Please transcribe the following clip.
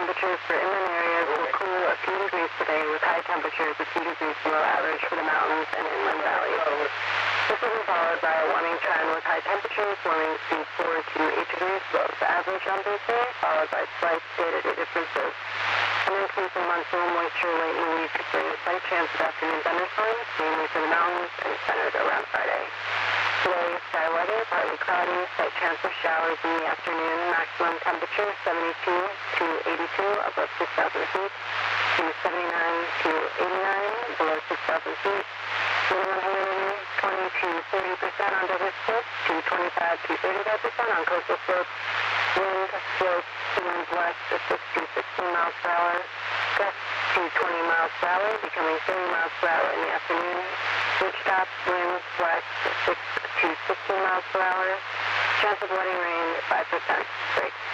Temperatures for inland areas will cool a few degrees today with high temperatures a few degrees below average for the mountains and inland valleys. This will be followed by a warming trend with high temperatures warming to 4 to 8 degrees below the average on Thursday, followed by slight day-to-day differences. An increase in monsoon moisture late in the week could bring a slight chance of afternoon thunderstorms, mainly for the mountains and centered around Friday. Today, sky weather, partly cloudy, slight chance of showers in the afternoon, maximum temperature 72 to 82 above 6,000 feet, to 79 to 89 below 6,000 feet, minimum humidity 20 to 30% on desert slopes, to 25 to 35% on coastal slopes, wind slopes to winds west at 6 to 16 miles per hour, gusts to 20 miles per hour, becoming 30 miles per hour in the afternoon, ridge tops, winds west at 6 to 16 miles per hour, chance of letting rain 5%. Break.